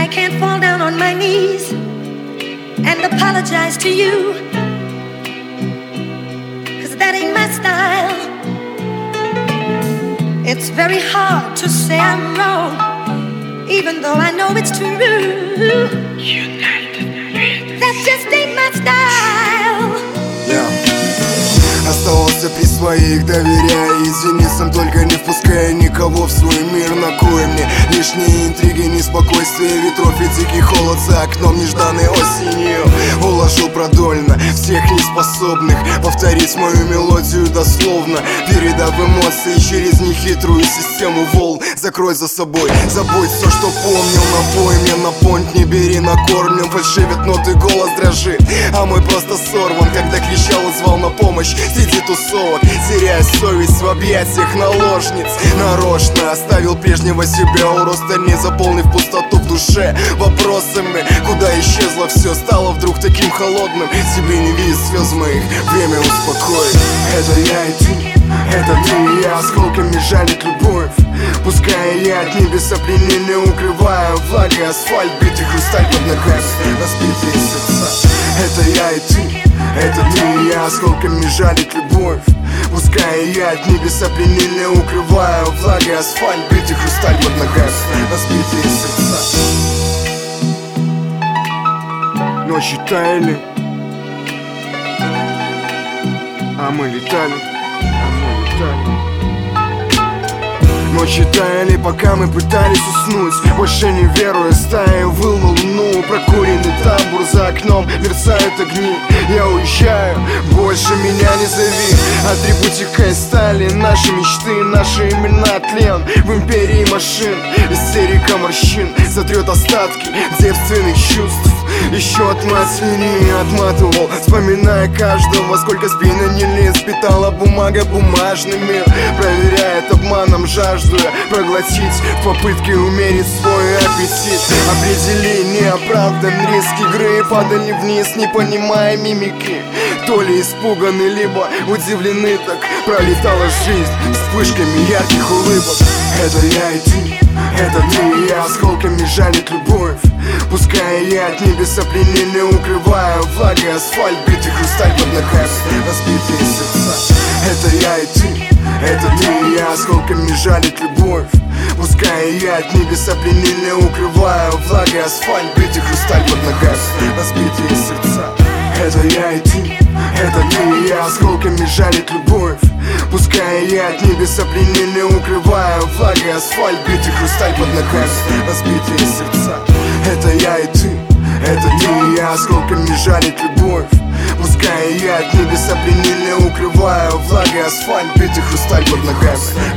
I can't fall down on my knees and apologize to you, 'cause that ain't my style. It's very hard to say I'm wrong, even though I know it's true. That just ain't my style. Оставался при своих, доверяя единицам, только не впуская никого в свой мир. На кое мне лишние интриги, неспокойствие ветров и дикий холод за окном нежданной осенью. Уложил продольно всех неспособных повторить мою мелодию дословно, передав эмоции через нехитрую систему волн. Закрой за собой, забудь все, что помнил. Напой мне на понт, не бери на корм. Фальшивят ноты, голос дрожит, а мой просто сорван, когда кричал и звал на помощь среди тусовок, теряя совесть в объятиях наложниц. Нарочно оставил прежнего себя у роста, не заполнив пустоту в душе вопросами. Куда исчезло все, стало вдруг таким холодным. Тебе не видит слез моих, время успокоит. Это я и ты, это ты и я, осколками жалит любовь. Пускай я от небеса пленение укрываю, влагой асфальт, битый хрусталь под ногами, разбитые сердца. Это я и ты, это ты и я, осколками жалит любовь. Пускай я от небеса пленение укрываю, влагой асфальт, битый хрусталь под ногами, разбитые сердца. Ночи таяли, а мы летали, Ночи таяли, пока мы пытались уснуть, больше не веруя стаи, выл на луну. Прокуренный тамбур за окном, мерцают огни. Я уезжаю, больше меня не зови. Атрибутика из стали, наши мечты, наши имена тлен. В империи машин, истерика морщин сотрет остатки девственных чувств. Еще от матери отматывал, вспоминая каждого, сколько спина не лез. Питала бумага бумажный мир, проверяет обманом, жаждуя проглотить в попытке умерить свой аппетит. Определи неоправдан риск игры, падали вниз, не понимая мимики. То ли испуганы, либо удивлены, так пролетала жизнь вспышками ярких улыбок. Это я и ты, это ты и я, осколками жалит любовь. Пускай я от небеса пленение укрываю, влагой асфальт, битый хрусталь под ногами, разбитые сердца. Это я и ты, это ты и я, осколками жалит любовь. Пускай я от небеса пленение укрываю, влагой асфальт, битый хрусталь под ногами, разбитые сердца. Это я и ты, это ты и я, осколками жалит любовь. Пускай я от небеса пленение укрываю, влагой асфальт, битый хрусталь под ногами, разбитые сердца. Это я и ты, это ты и я, осколками жалит любовь. Пускай я от небеса пленение укрываю, влагой асфальт, битый хрусталь под ногами,